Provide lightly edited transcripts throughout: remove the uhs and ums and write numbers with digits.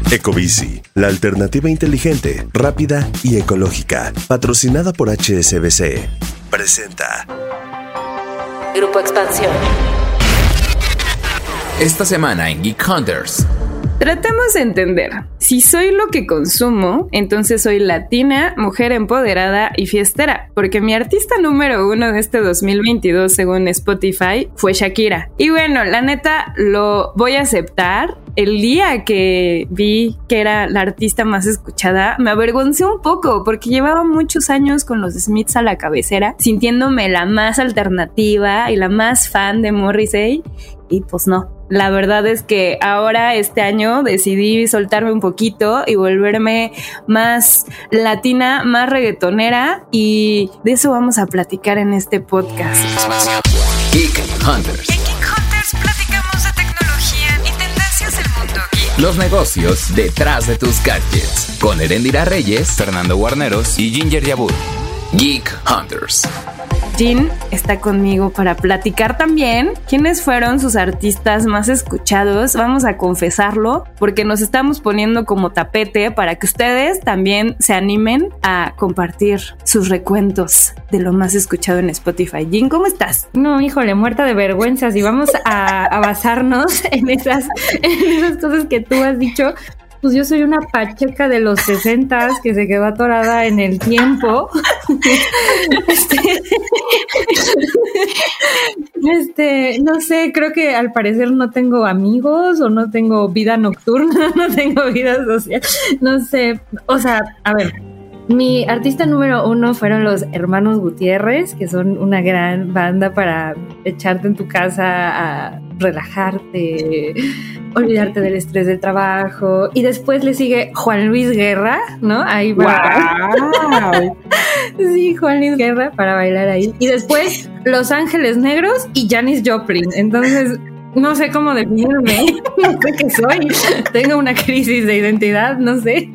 Ecobici, la alternativa inteligente, rápida y ecológica. Patrocinada por HSBC. Presenta Grupo Expansión. Esta semana en Geek Hunters. Tratemos de entender. Si soy lo que consumo, entonces soy latina, mujer empoderada y fiestera, porque mi artista número 1 de este 2022, según Spotify, fue Shakira. Y bueno, la neta, lo voy a aceptar. El día que vi que era la artista más escuchada, me avergoncé un poco porque llevaba muchos años con los Smiths a la cabecera, sintiéndome la más alternativa y la más fan de Morrissey, y pues no. La verdad es que ahora este año decidí soltarme un poquito y volverme más latina, más reggaetonera, y de eso vamos a platicar en este podcast. Geek Hunters. En Geek Hunters platicamos de tecnología y tendencias del mundo geek. Los negocios detrás de tus gadgets. Con Erendira Reyes, Fernando Guarneros y Ginger Yabur. Geek Hunters. Jean está conmigo para platicar también quiénes fueron sus artistas más escuchados. Vamos a confesarlo porque nos estamos poniendo como tapete para que ustedes también se animen a compartir sus recuentos de lo más escuchado en Spotify. Jean, ¿cómo estás? No, híjole, muerta de vergüenza. Si vamos a basarnos en esas cosas que tú has dicho, pues yo soy una pacheca de los 60s que se quedó atorada en el tiempo. No sé, creo que al parecer no tengo amigos o no tengo vida nocturna, no tengo vida social, no sé. O sea, a ver, mi artista número 1 fueron los Hermanos Gutiérrez, que son una gran banda para echarte en tu casa a relajarte, olvidarte del estrés del trabajo. Y después le sigue Juan Luis Guerra, ¿no? Ahí va. ¡Wow! Sí, Juan Luis Guerra para bailar ahí. Y después Los Ángeles Negros y Janis Joplin. Entonces, no sé cómo definirme. No sé qué soy. Tengo una crisis de identidad, no sé.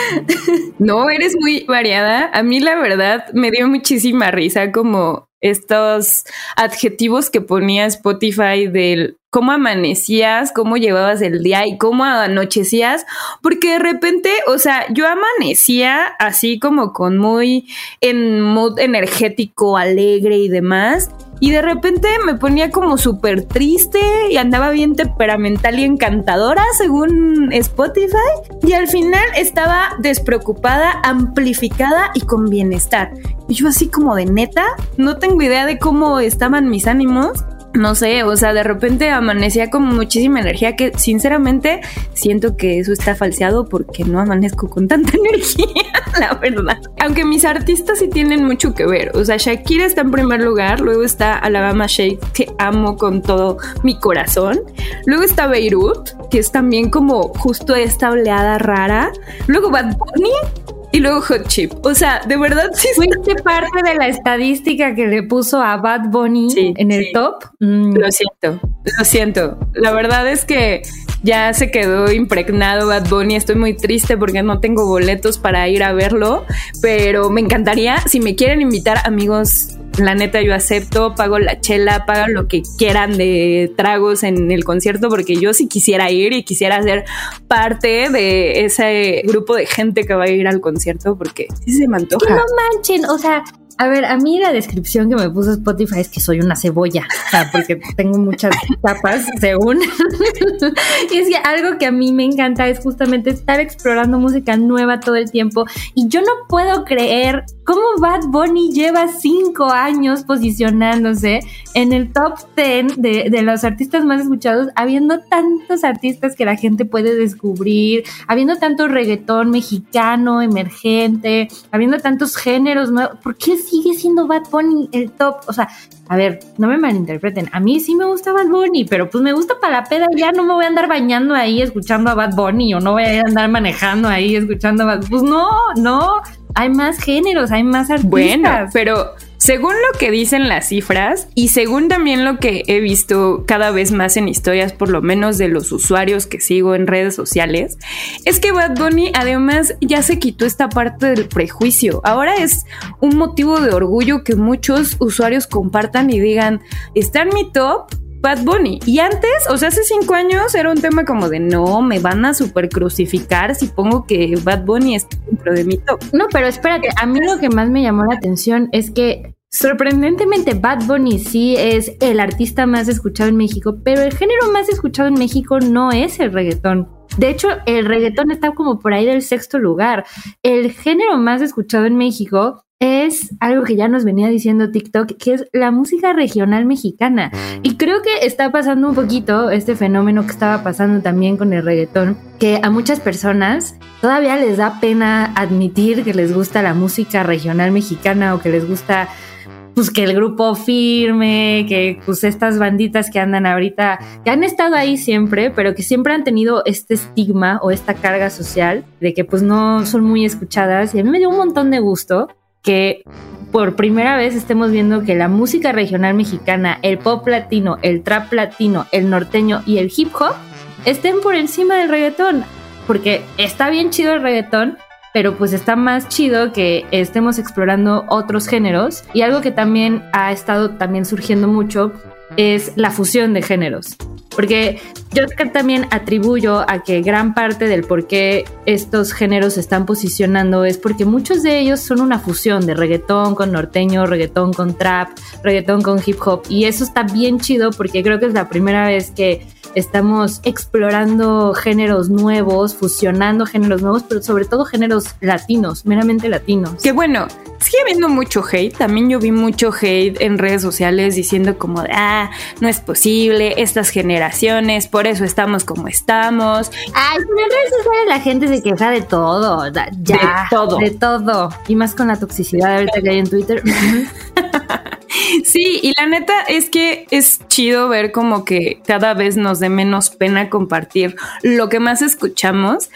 No, eres muy variada. A mí la verdad me dio muchísima risa como estos adjetivos que ponía Spotify del cómo amanecías, cómo llevabas el día y cómo anochecías, porque de repente, o sea, yo amanecía así como con muy en mood energético, alegre y demás, y de repente me ponía como súper triste y andaba bien temperamental y encantadora según Spotify, y al final estaba despreocupada, amplificada y con bienestar. Y yo así como de neta, no tengo idea de cómo estaban mis ánimos. No sé, o sea, de repente amanecía con muchísima energía que sinceramente siento que eso está falseado porque no amanezco con tanta energía, la verdad. Aunque mis artistas sí tienen mucho que ver. O sea, Shakira está en primer lugar, luego está Alabama Shake, que amo con todo mi corazón. Luego está Beirut, que es también como justo esta oleada rara. Luego Bad Bunny. Y luego Hot Chip. O sea, de verdad sí. ¿Fuiste parte de la estadística que le puso a Bad Bunny en el top? Lo siento. La verdad es que ya se quedó impregnado Bad Bunny. Estoy muy triste porque no tengo boletos para ir a verlo, pero me encantaría. Si me quieren invitar, amigos, la neta yo acepto, pago la chela, pago lo que quieran de tragos en el concierto, porque yo sí quisiera ir y quisiera ser parte de ese grupo de gente que va a ir al concierto, porque sí se me antoja. Que no manchen, o sea, a ver, a mí la descripción que me puso Spotify es que soy una cebolla, o sea, porque tengo muchas capas, según. Y es que algo que a mí me encanta es justamente estar explorando música nueva todo el tiempo. Y yo no puedo creer cómo Bad Bunny lleva 5 años posicionándose en el top 10 de los artistas más escuchados, habiendo tantos artistas que la gente puede descubrir, habiendo tanto reggaetón mexicano emergente, habiendo tantos géneros nuevos. ¿Por qué sigue siendo Bad Bunny el top? O sea, a ver, no me malinterpreten, a mí sí me gusta Bad Bunny, pero pues me gusta para la peda, ya no me voy a andar bañando ahí escuchando a Bad Bunny, o no voy a andar manejando ahí escuchando a Bad Bunny. Pues no, hay más géneros, hay más artistas. Bueno, pero según lo que dicen las cifras y según también lo que he visto cada vez más en historias, por lo menos de los usuarios que sigo en redes sociales, es que Bad Bunny además ya se quitó esta parte del prejuicio. Ahora es un motivo de orgullo que muchos usuarios compartan y digan, está en mi top Bad Bunny. Y antes, o sea, hace 5 años era un tema como de no, me van a super crucificar si pongo que Bad Bunny está dentro de mi top. No, pero espérate, a mí lo que más me llamó la atención es que sorprendentemente Bad Bunny sí es el artista más escuchado en México, pero el género más escuchado en México no es el reggaetón. De hecho, el reggaetón está como por ahí del 6º lugar. El género más escuchado en México es algo que ya nos venía diciendo TikTok, que es la música regional mexicana. Y creo que está pasando un poquito este fenómeno que estaba pasando también con el reggaetón, que a muchas personas todavía les da pena admitir que les gusta la música regional mexicana o que les gusta pues que el Grupo Firme, que pues estas banditas que andan ahorita, que han estado ahí siempre, pero que siempre han tenido este estigma o esta carga social de que pues no son muy escuchadas. Y a mí me dio un montón de gusto que por primera vez estemos viendo que la música regional mexicana, el pop latino, el trap latino, el norteño y el hip hop estén por encima del reggaetón, porque está bien chido el reggaetón, pero pues está más chido que estemos explorando otros géneros. Y algo que también ha estado también surgiendo mucho es la fusión de géneros, porque yo también atribuyo a que gran parte del por qué estos géneros se están posicionando es porque muchos de ellos son una fusión de reggaetón con norteño, reggaetón con trap, reggaetón con hip hop, y eso está bien chido porque creo que es la primera vez que estamos explorando géneros nuevos, fusionando géneros nuevos, pero sobre todo géneros latinos, meramente latinos. Que bueno, sigue habiendo mucho hate. También yo vi mucho hate en redes sociales diciendo como de, no es posible, estas generaciones, por eso estamos como estamos. Ay, pero en redes sociales la gente se queja de todo, ya, de todo. Y más con la toxicidad ahorita que hay en Twitter. Sí, y la neta es que es chido ver como que cada vez nos dé menos pena compartir lo que más escuchamos.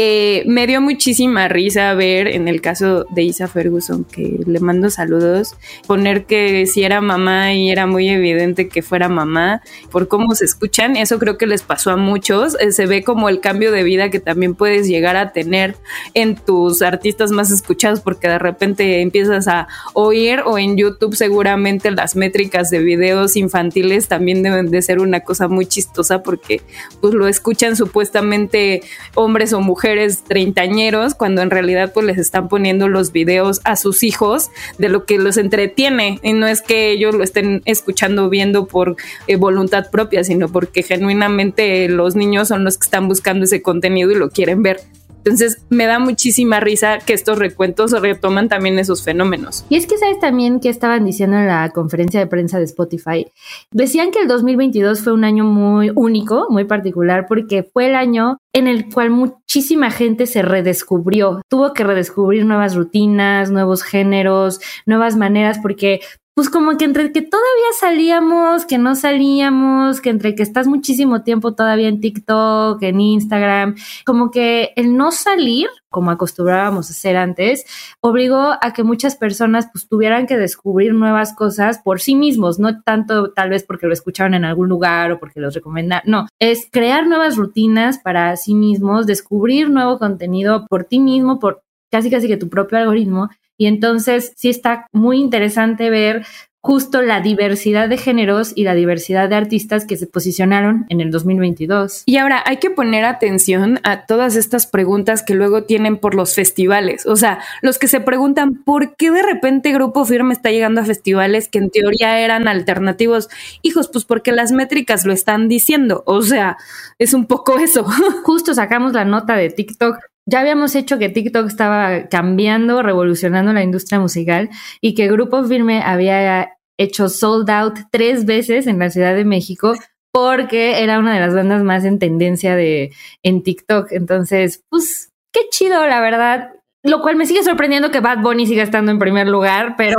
Me dio muchísima risa ver en el caso de Isa Ferguson, que le mando saludos, poner que si era mamá y era muy evidente que fuera mamá por cómo se escuchan. Eso creo que les pasó a muchos. Se ve como el cambio de vida que también puedes llegar a tener en tus artistas más escuchados, porque de repente empiezas a oír, o en YouTube seguramente las métricas de videos infantiles también deben de ser una cosa muy chistosa, porque pues lo escuchan supuestamente hombres o mujeres treintañeros, cuando en realidad pues les están poniendo los videos a sus hijos de lo que los entretiene, y no es que ellos lo estén escuchando, viendo por voluntad propia, sino porque genuinamente los niños son los que están buscando ese contenido y lo quieren ver. Entonces me da muchísima risa que estos recuentos retoman también esos fenómenos. Y es que sabes también que estaban diciendo en la conferencia de prensa de Spotify, decían que el 2022 fue un año muy único, muy particular, porque fue el año en el cual muchísima gente se redescubrió, tuvo que redescubrir nuevas rutinas, nuevos géneros, nuevas maneras, porque pues como que entre que todavía salíamos, que no salíamos, que entre que estás muchísimo tiempo todavía en TikTok, en Instagram, como que el no salir, como acostumbrábamos a hacer antes, obligó a que muchas personas pues tuvieran que descubrir nuevas cosas por sí mismos, no tanto tal vez porque lo escucharon en algún lugar o porque los recomendaron, no, es crear nuevas rutinas para sí mismos, descubrir nuevo contenido por ti mismo, por casi que tu propio algoritmo. Y entonces sí está muy interesante ver justo la diversidad de géneros y la diversidad de artistas que se posicionaron en el 2022. Y ahora hay que poner atención a todas estas preguntas que luego tienen por los festivales. O sea, los que se preguntan ¿por qué de repente Grupo Firme está llegando a festivales que en teoría eran alternativos? Hijos, pues porque las métricas lo están diciendo. O sea, es un poco eso. Justo sacamos la nota de TikTok. Ya habíamos hecho que TikTok estaba cambiando, revolucionando la industria musical, y que Grupo Firme había hecho sold out 3 veces en la Ciudad de México porque era una de las bandas más en tendencia en TikTok. Entonces, pues, qué chido, la verdad. Lo cual me sigue sorprendiendo que Bad Bunny siga estando en primer lugar, pero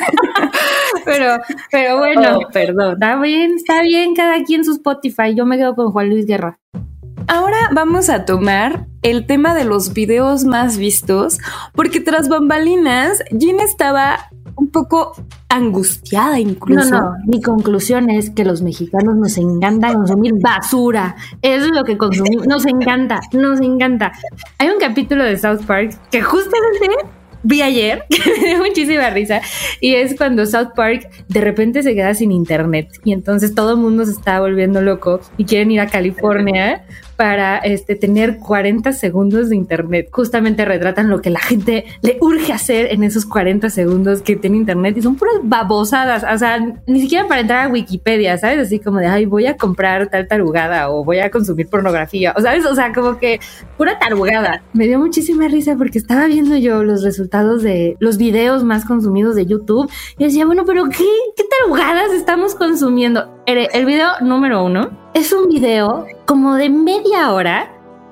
pero bueno, perdón. Está bien cada quien su Spotify. Yo me quedo con Juan Luis Guerra. Ahora vamos a tomar el tema de los videos más vistos, porque tras bambalinas, Gina estaba un poco angustiada incluso. No, mi conclusión es que los mexicanos nos encanta consumir basura. Eso es lo que consumimos. Nos encanta. Hay un capítulo de South Park que justamente vi ayer, que me dio muchísima risa, y es cuando South Park de repente se queda sin internet y entonces todo el mundo se está volviendo loco y quieren ir a California para tener 40 segundos de internet. Justamente retratan lo que la gente le urge hacer en esos 40 segundos que tiene internet y son puras babosadas, o sea, ni siquiera para entrar a Wikipedia, ¿sabes? Así como de, ay, voy a comprar tal tarugada o voy a consumir pornografía, o ¿sabes? O sea, como que pura tarugada. Me dio muchísima risa porque estaba viendo yo los resultados de los videos más consumidos de YouTube y decía, bueno, pero ¿qué tarugadas estamos consumiendo? El video número 1 es un video como de media hora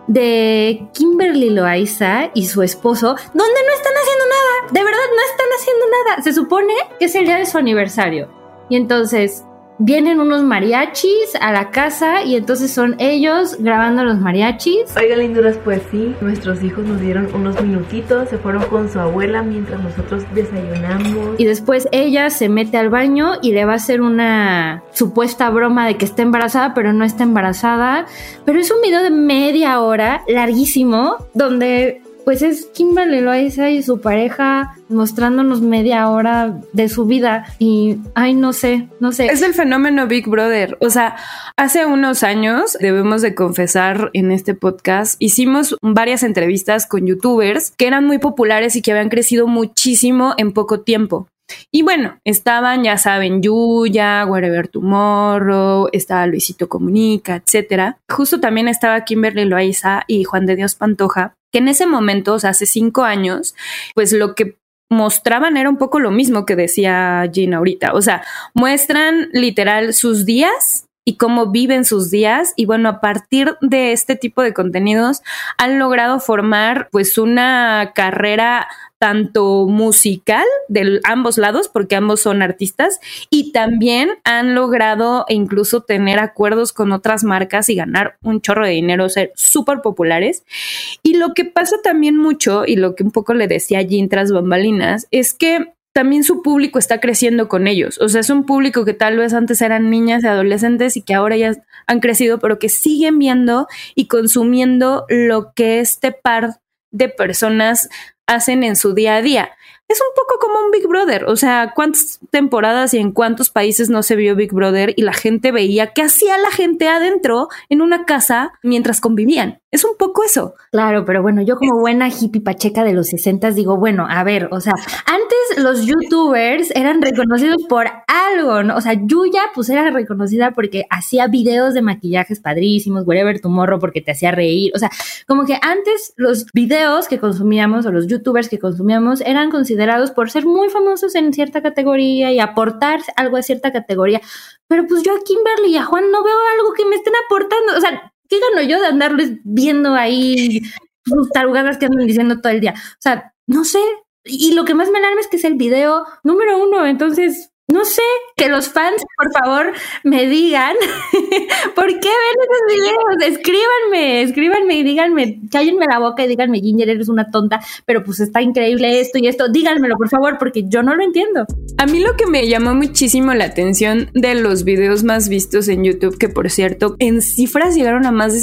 de Kimberly Loaiza y su esposo, donde no están haciendo nada, de verdad no están haciendo nada. Se supone que es el día de su aniversario y entonces vienen unos mariachis a la casa y entonces son ellos grabando los mariachis. Oiga, linduras, pues sí, nuestros hijos nos dieron unos minutitos, se fueron con su abuela mientras nosotros desayunamos. Y después ella se mete al baño y le va a hacer una supuesta broma de que está embarazada, pero no está embarazada. Pero es un video de media hora, larguísimo, donde pues es Kimberly Loaiza y su pareja mostrándonos media hora de su vida y, ay, no sé. Es el fenómeno Big Brother. O sea, hace unos años, debemos de confesar en este podcast, hicimos varias entrevistas con youtubers que eran muy populares y que habían crecido muchísimo en poco tiempo. Y bueno, estaban, ya saben, Yuya, Wherever Tomorrow, estaba Luisito Comunica, etcétera. Justo también estaba Kimberly Loaiza y Juan de Dios Pantoja, que en ese momento, o sea, hace 5 años, pues lo que mostraban era un poco lo mismo que decía Gina ahorita. O sea, muestran literal sus días y cómo viven sus días. Y bueno, a partir de este tipo de contenidos han logrado formar pues una carrera tanto musical de ambos lados, porque ambos son artistas, y también han logrado incluso tener acuerdos con otras marcas y ganar un chorro de dinero, ser súper populares. Y lo que pasa también mucho, y lo que un poco le decía Jin tras bambalinas, es que también su público está creciendo con ellos. O sea, es un público que tal vez antes eran niñas y adolescentes y que ahora ya han crecido, pero que siguen viendo y consumiendo lo que este par de personas hacen en su día a día. Es un poco como un Big Brother. O sea, ¿cuántas temporadas y en cuántos países no se vio Big Brother y la gente veía qué hacía la gente adentro en una casa mientras convivían? Es un poco eso. Claro, pero bueno, yo como buena hippie pacheca de los 60 digo, bueno, a ver, o sea, antes los youtubers eran reconocidos por algo, ¿no? O sea, Yuya pues era reconocida porque hacía videos de maquillajes padrísimos, Wherever Tomorrow porque te hacía reír. O sea, como que antes los videos que consumíamos o los youtubers que consumíamos eran considerados por ser muy famosos en cierta categoría y aportar algo a cierta categoría. Pero pues yo a Kimberly y a Juan no veo algo que me estén aportando. O sea, ¿qué gano yo de andarles viendo ahí sus tarugadas que andan diciendo todo el día? O sea, no sé. Y lo que más me alarma es que es el video número 1. Entonces, no sé, que los fans, por favor, me digan ¿por qué ven esos videos? Escríbanme y díganme, cállenme la boca y díganme, Ginger, eres una tonta, pero pues está increíble esto y esto. Díganmelo, por favor, porque yo no lo entiendo. A mí lo que me llamó muchísimo la atención de los videos más vistos en YouTube, que por cierto, en cifras llegaron a más de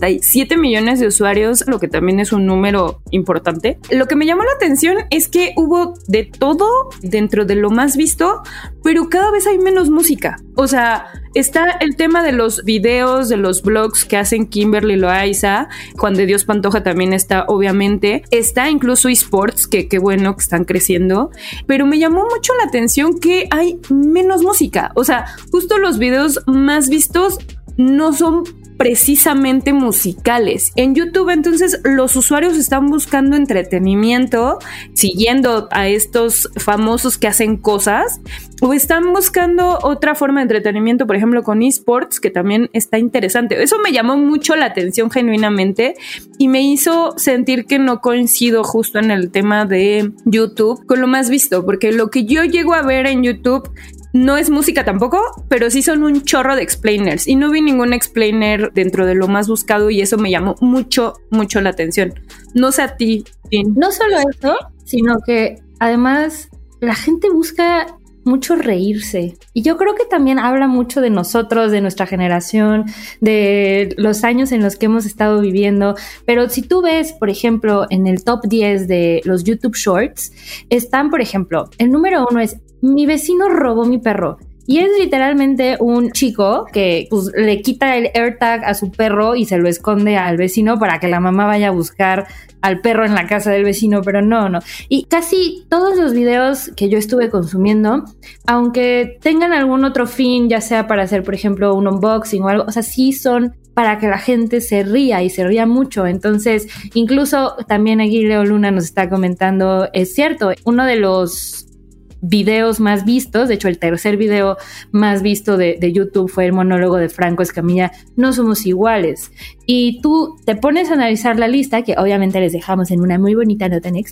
57 millones de usuarios, lo que también es un número importante. Lo que me llamó la atención es que hubo de todo dentro de lo más visto, pero cada vez hay menos música. O sea, está el tema de los videos, de los vlogs que hacen Kimberly Loaiza, Juan de Dios Pantoja también está, obviamente. Está incluso eSports, que qué bueno que están creciendo. Pero me llamó mucho la atención que hay menos música. O sea, justo los videos más vistos no son precisamente musicales. En YouTube, entonces, los usuarios están buscando entretenimiento, siguiendo a estos famosos que hacen cosas, o están buscando otra forma de entretenimiento, por ejemplo, con eSports, que también está interesante. Eso me llamó mucho la atención genuinamente y me hizo sentir que no coincido justo en el tema de YouTube con lo más visto, porque lo que yo llego a ver en YouTube no es música tampoco, pero sí son un chorro de explainers y no vi ningún explainer dentro de lo más buscado y eso me llamó mucho la atención. No sé a ti, Jin. No solo eso, sino que además la gente busca mucho reírse. Y yo creo que también habla mucho de nosotros, de nuestra generación, de los años en los que hemos estado viviendo. Pero si tú ves, por ejemplo, en el top 10 de los YouTube Shorts, están, por ejemplo, el número 1 es Mi vecino robó mi perro. Y es literalmente un chico que pues, le quita el AirTag a su perro y se lo esconde al vecino para que la mamá vaya a buscar al perro en la casa del vecino, pero no. Y casi todos los videos que yo estuve consumiendo, aunque tengan algún otro fin, ya sea para hacer, por ejemplo, un unboxing o algo, o sea, sí son para que la gente se ría y se ría mucho. Entonces, incluso también aquí Leo Luna nos está comentando, es cierto, uno de los videos más vistos, de hecho el tercer video más visto de YouTube fue el monólogo de Franco Escamilla, No somos iguales. Y tú te pones a analizar la lista, que obviamente les dejamos en una muy bonita nota en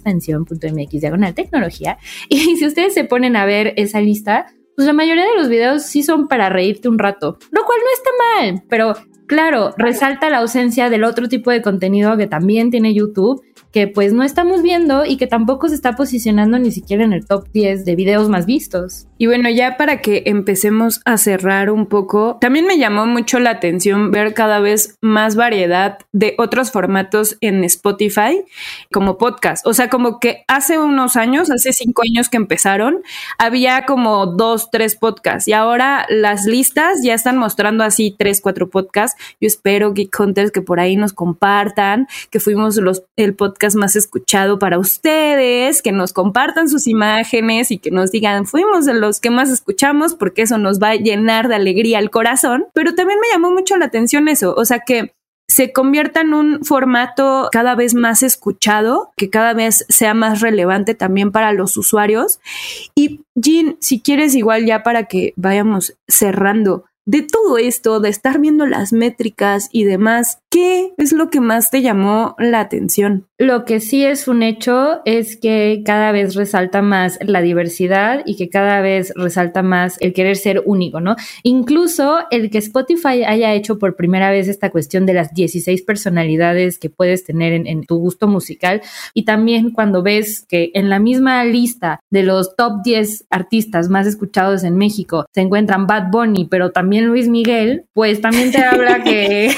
expansión.mx/tecnología, y si ustedes se ponen a ver esa lista, pues la mayoría de los videos sí son para reírte un rato, lo cual no está mal, pero claro, resalta la ausencia del otro tipo de contenido que también tiene YouTube, que pues no estamos viendo y que tampoco se está posicionando ni siquiera en el top 10 de videos más vistos. Y bueno, ya para que empecemos a cerrar un poco, también me llamó mucho la atención ver cada vez más variedad de otros formatos en Spotify como podcast. O sea, como que hace unos años, hace 5 años que empezaron, había como 2, 3 podcasts y ahora las listas ya están mostrando así 3, 4 podcasts. Yo espero, Geek Hunters, que por ahí nos compartan, que fuimos el podcast más escuchado para ustedes, que nos compartan sus imágenes y que nos digan, fuimos de los que más escuchamos, porque eso nos va a llenar de alegría el corazón. Pero también me llamó mucho la atención eso, o sea, que se convierta en un formato cada vez más escuchado, que cada vez sea más relevante también para los usuarios. Y Jean, si quieres, igual ya para que vayamos cerrando, de todo esto, de estar viendo las métricas y demás, ¿qué es lo que más te llamó la atención? Lo que sí es un hecho es que cada vez resalta más la diversidad y que cada vez resalta más el querer ser único, ¿no? Incluso el que Spotify haya hecho por primera vez esta cuestión de las 16 personalidades que puedes tener en tu gusto musical, y también cuando ves que en la misma lista de los top 10 artistas más escuchados en México se encuentran Bad Bunny, pero también Luis Miguel, pues también te habla que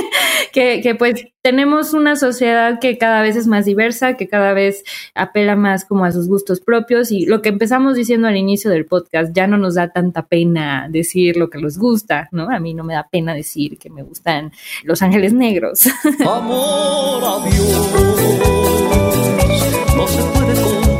pues tenemos una sociedad que cada vez es más diversa, que cada vez apela más como a sus gustos propios, y lo que empezamos diciendo al inicio del podcast, ya no nos da tanta pena decir lo que nos gusta, ¿no? A mí no me da pena decir que me gustan Los Ángeles Negros. Amor a Dios, no se puede continuar.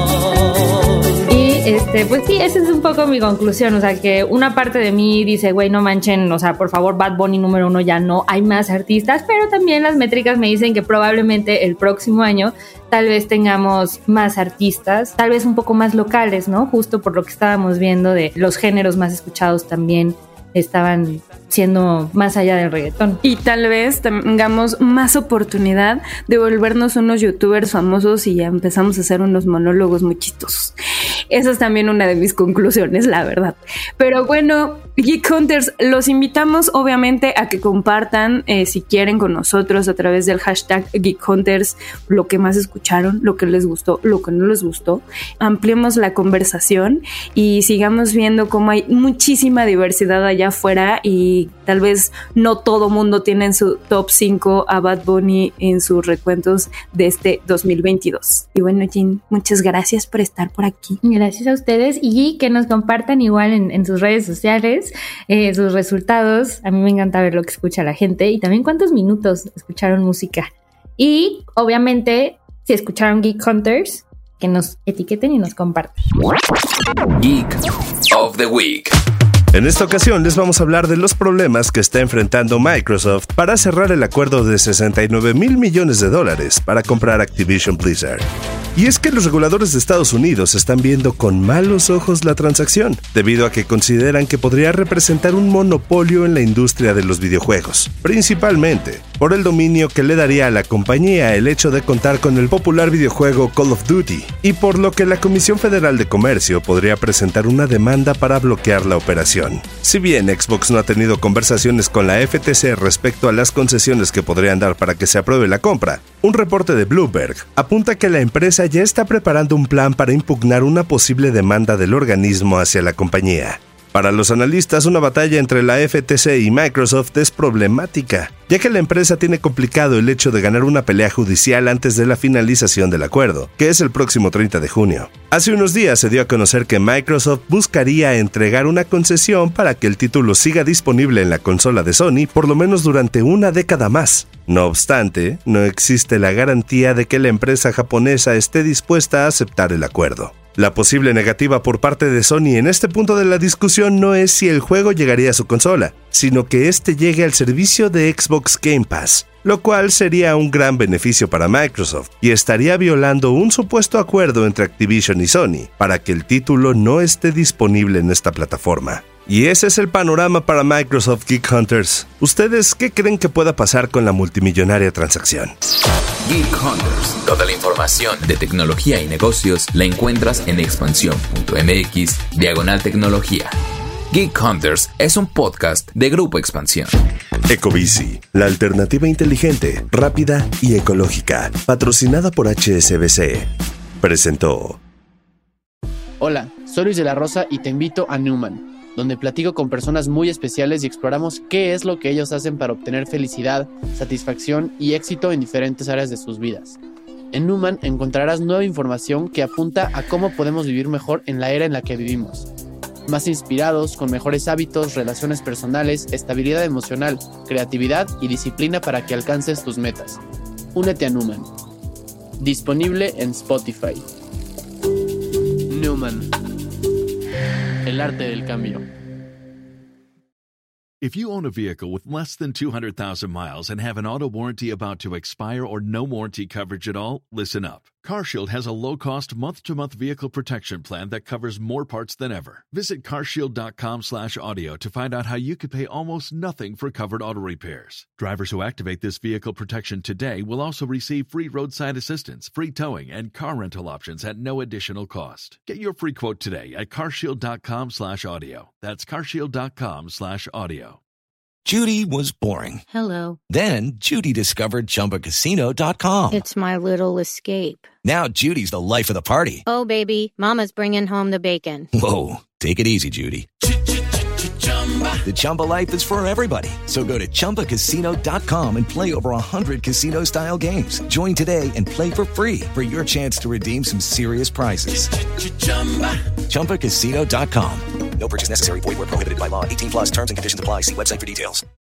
Pues sí, esa es un poco mi conclusión, o sea, que una parte de mí dice, güey, no manchen, o sea, por favor, Bad Bunny número 1 ya no, hay más artistas, pero también las métricas me dicen que probablemente el próximo año tal vez tengamos más artistas, tal vez un poco más locales, ¿no? Justo por lo que estábamos viendo de los géneros más escuchados también estaban siendo más allá del reggaetón. Y tal vez tengamos más oportunidad de volvernos unos youtubers famosos y ya empezamos a hacer unos monólogos muy chistosos. Esa es también una de mis conclusiones, la verdad. Pero bueno, Geek Hunters, los invitamos obviamente a que compartan, si quieren, con nosotros a través del hashtag Geek Hunters lo que más escucharon, lo que les gustó, lo que no les gustó. Ampliemos la conversación y sigamos viendo cómo hay muchísima diversidad allá afuera y tal vez no todo mundo tiene en su top 5 a Bad Bunny en sus recuentos de este 2022. Y bueno, Jean, muchas gracias por estar por aquí. Gracias a ustedes y que nos compartan igual en sus redes sociales sus resultados. A mí me encanta ver lo que escucha la gente y también cuántos minutos escucharon música. Y obviamente, si escucharon Geek Hunters, que nos etiqueten y nos compartan. Geek of the Week. En esta ocasión les vamos a hablar de los problemas que está enfrentando Microsoft para cerrar el acuerdo de $69 mil millones para comprar Activision Blizzard. Y es que los reguladores de Estados Unidos están viendo con malos ojos la transacción, debido a que consideran que podría representar un monopolio en la industria de los videojuegos, principalmente por el dominio que le daría a la compañía el hecho de contar con el popular videojuego Call of Duty, y por lo que la Comisión Federal de Comercio podría presentar una demanda para bloquear la operación. Si bien Xbox no ha tenido conversaciones con la FTC respecto a las concesiones que podrían dar para que se apruebe la compra, un reporte de Bloomberg apunta que la empresa ya está preparando un plan para impugnar una posible demanda del organismo hacia la compañía. Para los analistas, una batalla entre la FTC y Microsoft es problemática, ya que la empresa tiene complicado el hecho de ganar una pelea judicial antes de la finalización del acuerdo, que es el próximo 30 de junio. Hace unos días se dio a conocer que Microsoft buscaría entregar una concesión para que el título siga disponible en la consola de Sony por lo menos durante una década más. No obstante, no existe la garantía de que la empresa japonesa esté dispuesta a aceptar el acuerdo. La posible negativa por parte de Sony en este punto de la discusión no es si el juego llegaría a su consola, sino que este llegue al servicio de Xbox Game Pass, lo cual sería un gran beneficio para Microsoft y estaría violando un supuesto acuerdo entre Activision y Sony para que el título no esté disponible en esta plataforma. Y ese es el panorama para Microsoft Geek Hunters. ¿Ustedes qué creen que pueda pasar con la multimillonaria transacción? Geek Hunters. Toda la información de tecnología y negocios la encuentras en expansión.mx/tecnología. Geek Hunters es un podcast de Grupo Expansión. Ecobici, la alternativa inteligente, rápida y ecológica, patrocinada por HSBC, presentó. Hola, soy Luis de la Rosa y te invito a Newman, donde platico con personas muy especiales y exploramos qué es lo que ellos hacen para obtener felicidad, satisfacción y éxito en diferentes áreas de sus vidas. En Newman encontrarás nueva información que apunta a cómo podemos vivir mejor en la era en la que vivimos. Más inspirados, con mejores hábitos, relaciones personales, estabilidad emocional, creatividad y disciplina para que alcances tus metas. Únete a Newman. Disponible en Spotify. Newman. El arte del cambio. If you own a vehicle with less than 200,000 miles and have an auto warranty about to expire or no warranty coverage at all, listen up. CarShield has a low-cost month-to-month vehicle protection plan that covers more parts than ever. Visit carshield.com/audio to find out how you could pay almost nothing for covered auto repairs. Drivers who activate this vehicle protection today will also receive free roadside assistance, free towing, and car rental options at no additional cost. Get your free quote today at carshield.com/audio. That's carshield.com/audio. Judy was boring. Hello. Then Judy discovered ChumbaCasino.com. It's my little escape. Now Judy's the life of the party. Oh, baby, mama's bringing home the bacon. Whoa, take it easy, Judy. The Chumba life is for everybody. So go to ChumbaCasino.com and play over 100 casino-style games. Join today and play for free for your chance to redeem some serious prizes. ChumbaCasino.com. No purchase necessary. Void where prohibited by law. 18+ terms and conditions apply. See website for details.